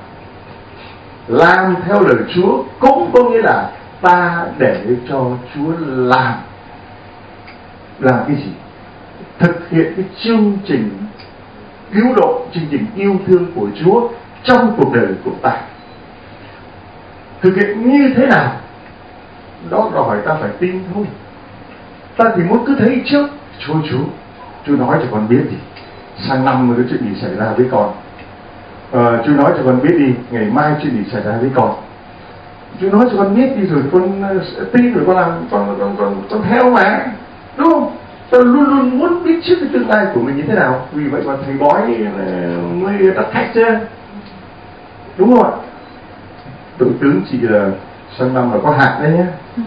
làm theo lời Chúa, cũng có nghĩa là ta để cho Chúa làm cái gì? Thực hiện cái chương trình cứu độ, chương trình yêu thương của Chúa trong cuộc đời của ta. Thực hiện như thế nào? Đó đòi hỏi ta phải tin thôi. Ta thì muốn cứ thấy trước, Chúa nói cho con biết đi, sang năm mà có chuyện gì xảy ra với con. Chúa nói cho con biết đi, ngày mai chuyện gì xảy ra với con. Chúa nói cho con biết đi rồi con tin rồi con làm, con theo mà, đúng không? Ta luôn luôn muốn biết trước cái tương lai của mình như thế nào. Vì vậy mà thầy bói mới đắt khách chứ, đúng không ạ? Tượng tướng chị là sang năm là có hạn đấy nhé.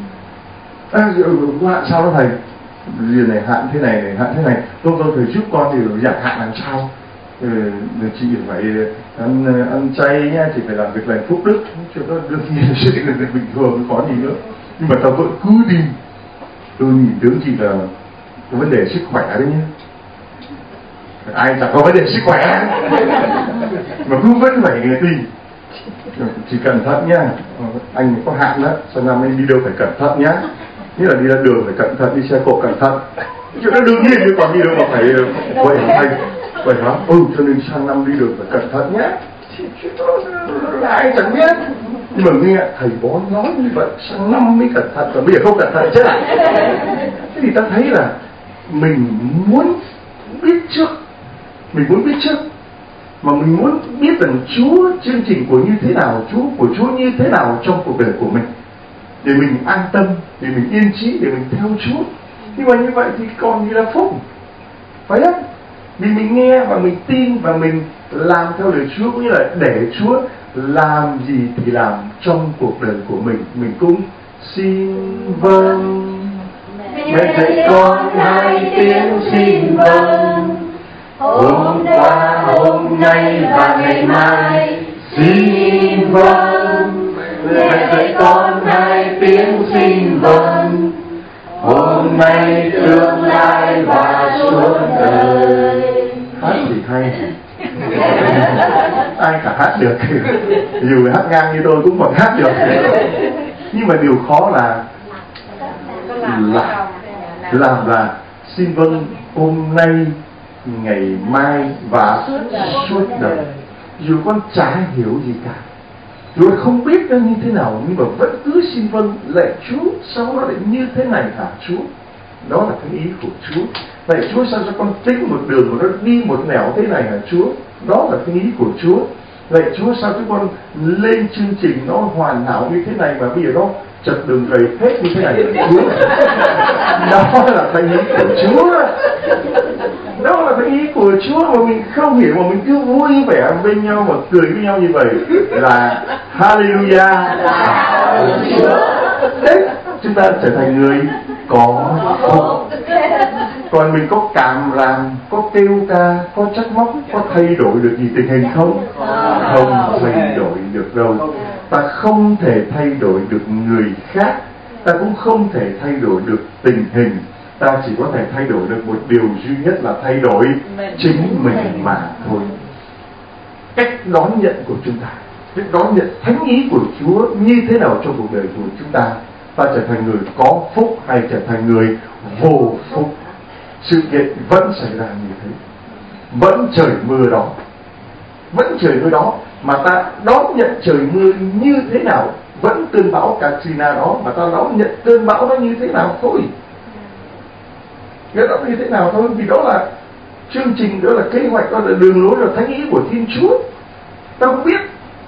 Có hạn sao đó thầy? Vì này hạn thế này, hạn thế này. Tôi phải giúp con thì giảm hạn làm sao? Chị phải ăn chay nha, chị phải làm việc lành phúc đức, cho nó đương nhiên là chuyện là bình thường, có gì nữa. Nhưng mà tao vẫn cứ đi. Tôi nhìn tướng chị là có vấn đề sức khỏe đấy nhé. Ai chẳng có vấn đề sức khỏe mà cứ vẫn phải nghe tin. Chỉ cẩn thận nhá, anh có hạn đó, sau năm anh đi đâu phải cẩn thận nhá. Như là đi ra đường phải cẩn thận, đi xe cộ cẩn thận. Chuyện đó đương nhiên, chứ còn đi đâu mà phải vậy hả thầy? Vậy hả? Cho nên sang năm đi đường phải cẩn thận nhé. Ai chẳng biết. Nhưng mà nghe thầy bói nói như vậy, sang năm mới cẩn thận, còn bây giờ không cẩn thận chết à? Thế thì ta thấy là mình muốn biết trước. Mình muốn biết trước. Mà mình muốn biết rằng Chúa, chương trình của như thế nào, của Chúa như thế nào trong cuộc đời của mình, để mình an tâm, để mình yên trí, để mình theo Chúa. Nhưng mà như vậy thì còn gì là phúc, phải không? Vì mình nghe và mình tin và mình làm theo lời Chúa, cũng như là để Chúa làm gì thì làm trong cuộc đời của mình cũng xin vâng. Mẹ dạy con hai tiếng xin vâng. Hôm qua, hôm nay và ngày mai xin vâng. Mẹ dạy con hai tiếng xin vâng. Hôm nay, tương lai và suốt đời. Hát thì hay. Ai cả hát được. Dù hát ngang như tôi cũng còn hát được. Nhưng mà điều khó là làm là xin vâng hôm nay, ngày mai và suốt đời. Dù con chả hiểu gì cả, dù không biết nó như thế nào, nhưng mà vẫn cứ xin vâng. Lạy Chúa, sao nó lại như thế này hả Chúa? Đó là cái ý của Chúa. Lạy Chúa, sao cho con tính một đường mà nó đi một nẻo thế này hả Chúa? Đó là cái ý của Chúa. Lạy Chúa, sao cho con lên chương trình nó hoàn hảo như thế này mà bây giờ nó chật đường rầy hết như thế này hả Chúa? Đó là cái ý của Chúa. Đó là cái ý của Chúa mà mình không hiểu, mà mình cứ vui vẻ bên nhau và cười với nhau như vậy là Hallelujah. Đấy, chúng ta trở thành người có phúc. Còn mình có cảm làm, có kêu ca, có trách móc, có thay đổi được gì tình hình không? Không thay đổi được đâu. Ta không thể thay đổi được người khác, ta cũng không thể thay đổi được tình hình. Ta chỉ có thể thay đổi được một điều duy nhất là thay đổi chính mình mà thôi. Cách đón nhận của chúng ta, cách đón nhận thánh ý của Chúa như thế nào trong cuộc đời của chúng ta. Ta trở thành người có phúc hay trở thành người vô phúc, sự kiện vẫn xảy ra như thế. Vẫn trời mưa đó, vẫn trời mưa đó, mà ta đón nhận trời mưa như thế nào. Vẫn cơn bão Katrina đó, mà ta đón nhận cơn bão đó như thế nào thôi. Cái đó như thế nào thôi. Vì đó là chương trình, đó là kế hoạch, đó là đường lối, là thánh ý của Thiên Chúa. Ta không biết,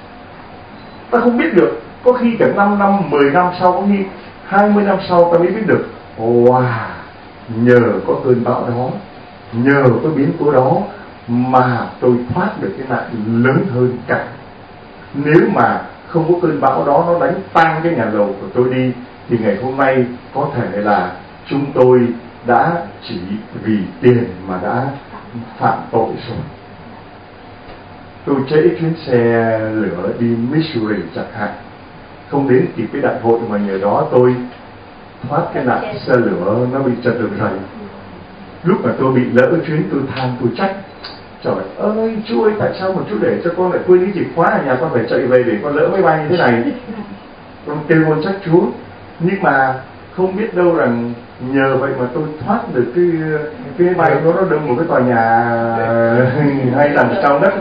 ta không biết được. Có khi cả 5 năm, 10 năm sau, có khi 20 năm sau ta mới biết được. Wow, nhờ có cơn bão đó, nhờ có biến cố đó mà tôi thoát được cái nạn lớn hơn cả. Nếu mà không có cơn bão đó, nó đánh tan cái nhà lầu của tôi đi, thì ngày hôm nay có thể là chúng tôi đã chỉ vì tiền mà đã phạm tội rồi. Tôi trễ chuyến xe lửa đi Missouri chẳng hạn, không đến kịp cái đại hội, mà nhờ đó tôi thoát cái nạn xe lửa nó bị chật đường rầy. Lúc mà tôi bị lỡ chuyến, tôi than, tôi trách: trời ơi Chúa ơi, tại sao mà Chúa để cho con lại quên cái chìa khóa ở nhà, con phải chạy về để con lỡ máy bay như thế này. Con kêu con trách Chúa. Nhưng mà không biết đâu rằng nhờ vậy mà tôi thoát được cái máy bay nó đâm một cái tòa nhà hay nằm trong đất ấy.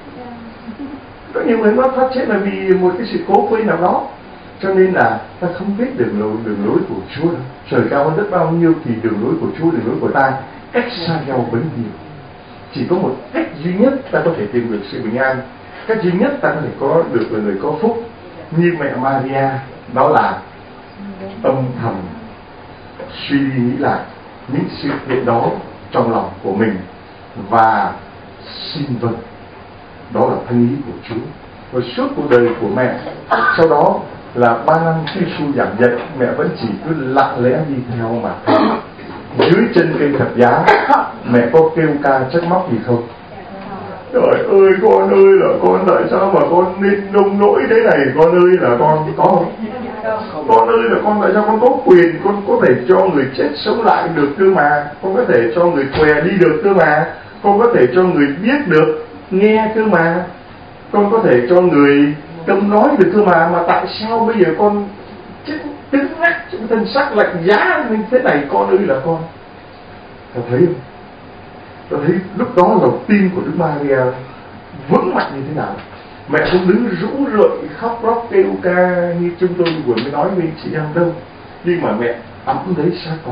Có nhiều người nó thoát chết là vì một cái sự cố quên nào đó. Cho nên là ta không biết đường lối của Chúa đâu. Trời cao hơn đất bao nhiêu thì đường lối của Chúa, đường lối của ta cách xa nhau bấy nhiêu. Chỉ có một cách duy nhất ta có thể tìm được sự bình an, cách duy nhất ta có thể có được là người có phúc như mẹ Maria, đó là âm thầm suy nghĩ lại những sự kiện đó trong lòng của mình và xin vâng. Đó là thánh ý của Chúa. Và suốt cuộc đời của mẹ sau đó là 3 năm Chúa Giêsu giảng dạy, mẹ vẫn chỉ cứ lặng lẽ đi theo mà thôi. Dưới chân cây thập giá, mẹ có kêu ca trách móc gì không? Trời ơi con ơi, là con tại sao mà con nên nông nỗi thế này? Con ơi là con có không? Con ơi là con tại sao con có quyền, con có thể cho người chết sống lại được cơ mà, con có thể cho người què đi được cơ mà, con có thể cho người biết được nghe cơ mà, con có thể cho người câm nói được cơ mà tại sao bây giờ con chết cứng ngắc, thân xác lạnh giá như thế này? Con ơi là con. Ta thấy không? Ta thấy lúc đó lòng tin của Đức Maria vững mạnh như thế nào. Mẹ không đứng rũ rượi khóc lóc kêu ca như chúng tôi vừa mới nói với chị em đâu, nhưng mà mẹ ấm lấy xác con.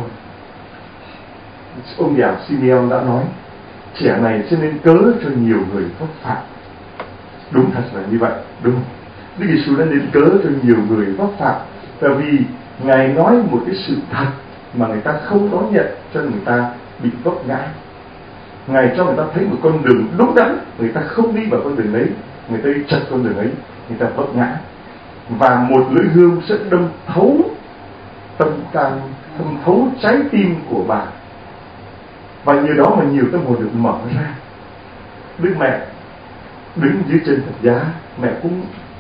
Ông già Simeon đã nói trẻ này sẽ nên cớ cho nhiều người vấp phạm. Đúng thật là như vậy, đúng không? Đức Giêsu đã nên cớ cho nhiều người vấp phạm, tại vì Ngài nói một cái sự thật mà người ta không đón nhận, cho nên người ta bị vấp ngã. Ngài cho người ta thấy một con đường đúng đắn, người ta không đi vào con đường ấy, người ta đi chật con đường ấy, người ta vấp ngã. Và một lưỡi hươu sẽ đâm thấu tâm can, đâm thấu trái tim của bà. Và nhờ đó mà nhiều tâm hồn được mở ra. Đức mẹ đứng dưới chân thập giá, mẹ cũng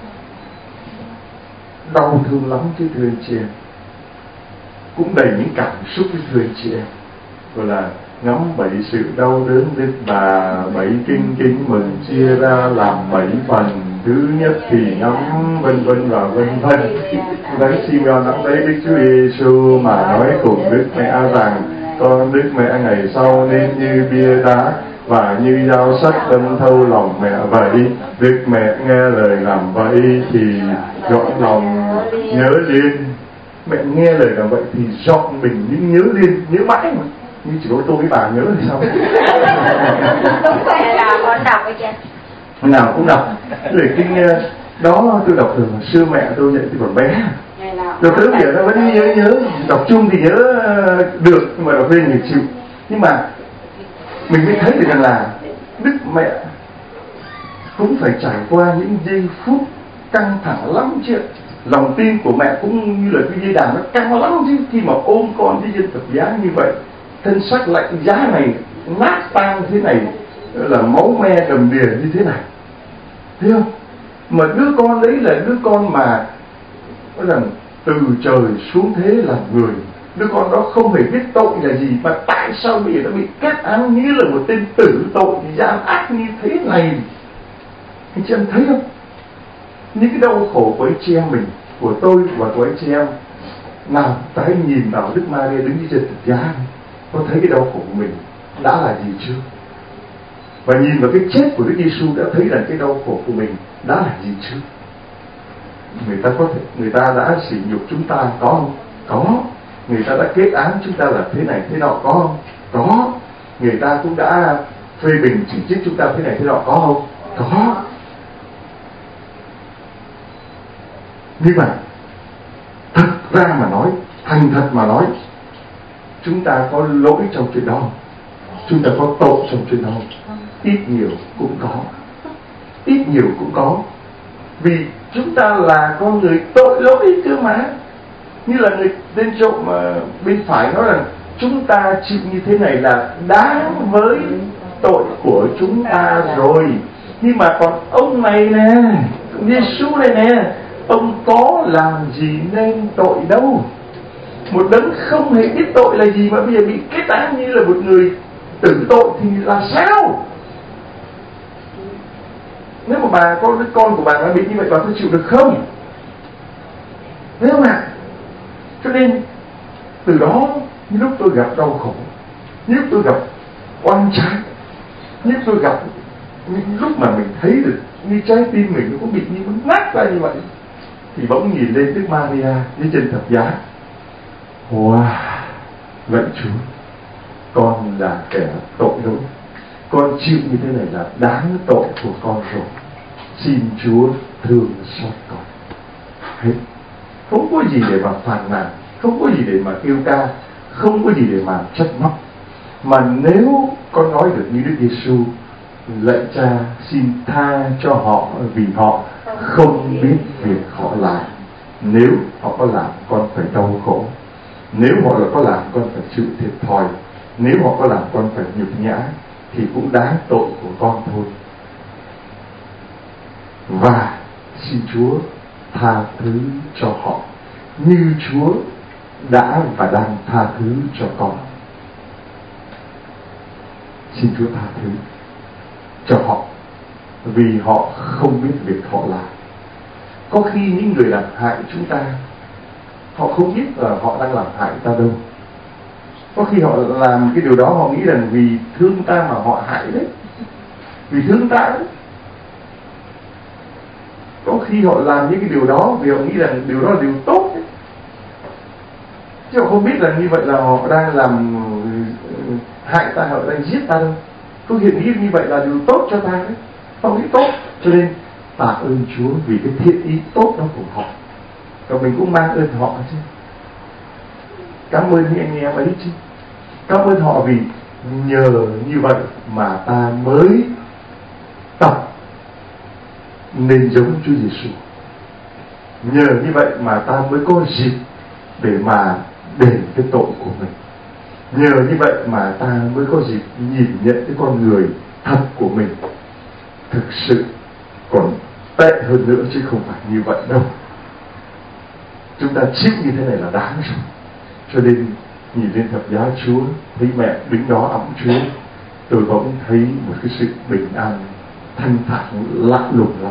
đau thương lắm chứ thưa anh chị em, cũng đầy những cảm xúc với thưa anh chị em, gọi là ngắm bảy sự đau đớn Đức Bà, bảy kinh kính mừng chia ra làm 7 phần. Thứ nhất thì ngắm vân vân và vân vân. Thánh Simeon nắm lấy Đức Chúa Giêsu mà nói cùng Đức Mẹ rằng: con Đức Mẹ ngày sau nên như bia đá và như dao sắc đâm thâu lòng mẹ vậy. Đức Mẹ nghe lời làm vậy thì dọn lòng nhớ liên. Mẹ nghe lời làm vậy thì dọn mình những nhớ liên, nhớ mãi mà. Như chỉ có tôi với bà nhớ thì sao? Đúng vậy là con đọc với chị. Nào cũng đọc. Lời kinh đó tôi đọc từ xưa mẹ tôi dạy thì còn bé. Rồi tới bây giờ nó vẫn nhớ. Đọc chung thì nhớ được, nhưng mà đọc lên thì chịu. Nhưng mà mình mới thấy được rằng là Đức Mẹ cũng phải trải qua những giây phút căng thẳng lắm chứ. Lòng tin của mẹ cũng như là cái dây đàn nó căng lắm chứ, khi mà ôm con đi trên thập giá như vậy, thân xác lạnh giá này, nát tan thế này, là máu me đầm đìa như thế này, thấy không? Mà đứa con đấy là đứa con mà nói rằng từ trời xuống thế làm người. Đứa con đó không hề biết tội là gì, mà tại sao bây giờ nó bị kết án như là một tên tử tội gian ác như thế này? Anh chị em thấy không? Những cái đau khổ của anh chị em mình, của tôi và của anh chị em, nào ta hãy nhìn vào Đức Maria đứng dưới chân thập giá, có thấy cái đau khổ của mình đã là gì chưa? Và nhìn vào cái chết của Đức Giêsu đã thấy là cái đau khổ của mình đã là gì chưa? Người ta đã sỉ nhục chúng ta có không? Có. Người ta đã kết án chúng ta là thế này thế nọ có không? Có. Người ta cũng đã phê bình chỉ trích chúng ta thế này thế nọ có không? Có. Nhưng mà thật ra mà nói, thành thật mà nói, chúng ta có lỗi trong chuyện đó không? Chúng ta có tội trong chuyện đó không? Ít nhiều cũng có. Ít nhiều cũng có. Vì chúng ta là con người tội lỗi cơ mà. Như là người tên trộm bên phải nói rằng chúng ta chịu như thế này là đáng với tội của chúng ta rồi. Nhưng mà còn ông này nè, Giêsu này nè, ông có làm gì nên tội đâu. Một đấng không hề biết tội là gì mà bây giờ bị kết án như là một người tử tội thì là sao? Nếu mà bà có đứa con của bà nó bị như vậy, bà có chịu được không? Thấy không ạ? Cho nên từ đó, những lúc tôi gặp đau khổ, những lúc tôi gặp oan trái, những lúc tôi gặp những lúc mà mình thấy được như trái tim mình nó có bị như muốn nát ra như vậy, thì bỗng nhìn lên Đức Maria dưới chân thập giá. Wow, lạy Chúa, con là kẻ tội lỗi, con chịu như thế này là đáng tội của con rồi, xin Chúa thương xót con. Hết. Không có gì để mà phàn nàn, không có gì để mà kêu ca, không có gì để mà trách móc. Mà nếu con nói được như Đức Giêsu: lạy Cha, xin tha cho họ vì họ không biết việc họ làm. Nếu họ có làm, con phải đau khổ. Nếu họ có làm, con phải chịu thiệt thòi. Nếu họ có làm, con phải nhục nhã, thì cũng đáng tội của con thôi. Và xin Chúa tha thứ cho họ như Chúa đã và đang tha thứ cho con. Xin Chúa tha thứ cho họ, vì họ không biết việc họ làm. Có khi những người làm hại chúng ta, họ không biết là họ đang làm hại ta đâu. Có khi họ làm cái điều đó, họ nghĩ rằng vì thương ta mà họ hại đấy, vì thương ta đấy. Có khi họ làm những cái điều đó vì họ nghĩ rằng điều đó là điều tốt đấy. Chứ họ không biết là như vậy là họ đang làm hại ta, họ đang giết ta đâu. Có hiện nghĩ như vậy là điều tốt cho ta đấy, không nghĩ tốt. Cho nên tạ ơn Chúa vì cái thiện ý tốt đó của họ, và mình cũng mang ơn họ chứ. Cảm ơn những anh em ấy chứ. Cảm ơn họ vì Nhờ như vậy mà ta mới tập nên giống Chúa Giêsu. Nhờ như vậy mà ta mới có dịp để mà đền cái tội của mình. Nhờ như vậy mà ta mới có dịp nhìn nhận cái con người thật của mình. Thực sự còn tệ hơn nữa chứ không phải như vậy đâu. Chúng ta chịu như thế này là đáng rồi. Cho nên nhìn lên thập giá Chúa, thấy mẹ đứng đó ẵm Chúa, tôi bỗng thấy một cái sự bình an thanh thản lạ lùng lắm.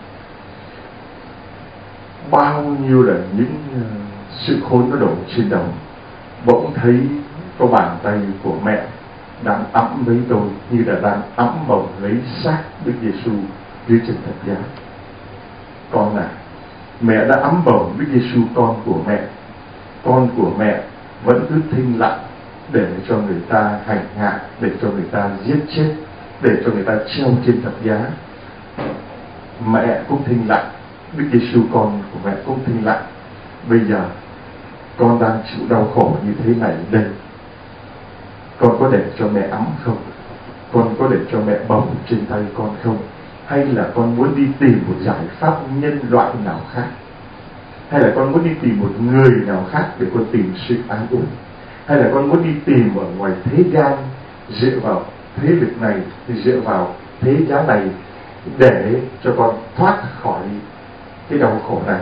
Bao nhiêu là những sự khốn nó đổ trên đầu, bỗng thấy có bàn tay của mẹ đang ẵm lấy tôi như là đang ẵm bồng lấy xác Đức Giêsu dưới trên thập giá. Con à, mẹ đã ẵm bồng Đức Giêsu con của mẹ. Con của mẹ vẫn cứ thinh lặng để cho người ta hành hạ, để cho người ta giết chết, để cho người ta treo trên thập giá. Mẹ cũng thinh lặng, Đức Giêsu con của mẹ cũng thinh lặng. Bây giờ con đang chịu đau khổ như thế này đây, con có để cho mẹ ấm không? Con có để cho mẹ bồng trên tay con không? Hay là con muốn đi tìm một giải pháp nhân loại nào khác? Hay là con muốn đi tìm một người nào khác để con tìm sự an ủi? Hay là con muốn đi tìm ở ngoài thế gian, dựa vào thế lực này, dựa vào thế giá này để cho con thoát khỏi cái đau khổ này?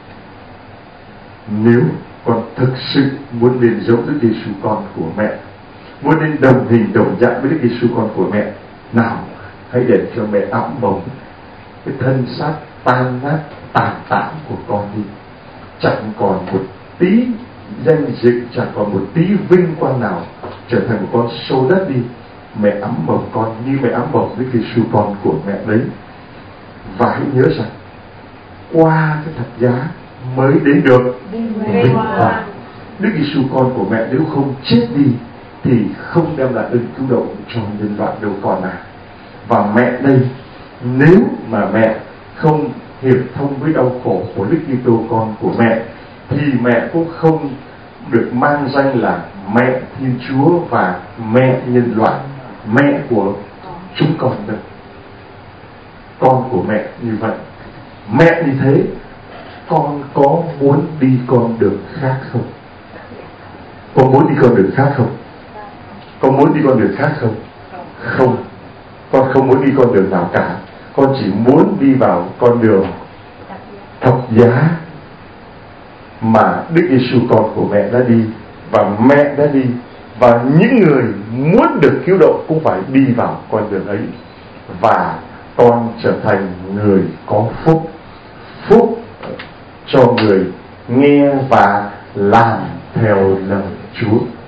Nếu con thực sự muốn lên giống Đức Giêsu con của mẹ, muốn lên đồng hình đồng dạng với Đức Giêsu con của mẹ, nào hãy để cho mẹ ẵm bồng cái thân xác tan nát tàn tạm của con đi. Chẳng còn một tí danh dự, chẳng còn một tí vinh quang nào, trở thành một con xô đất đi. Mẹ ẵm bồng con như mẹ ẵm bồng Đức Giêsu con của mẹ đấy. Và hãy nhớ rằng qua cái thập giá mới đến được vinh quang. Đức Giêsu con của mẹ nếu không chết đi thì không đem lại ơn cứu độ cho nhân loại đâu con à. Và mẹ đây, nếu mà mẹ không hiệp thông với đau khổ của Đức Kitô con của mẹ, thì mẹ cũng không được mang danh là mẹ Thiên Chúa và mẹ nhân loại, mẹ của chúng con đâu. Con của mẹ như vậy, mẹ như thế, con có muốn đi con đường khác không? Con muốn đi con đường khác không? Con muốn đi con đường khác không? Không, con không muốn đi con đường nào cả. Con chỉ muốn đi vào con đường thập giá mà Đức Giêsu con của mẹ đã đi, và mẹ đã đi, và những người muốn được cứu độ cũng phải đi vào con đường ấy. Và con trở thành người có phúc. Phúc cho người nghe và làm theo lời Chúa.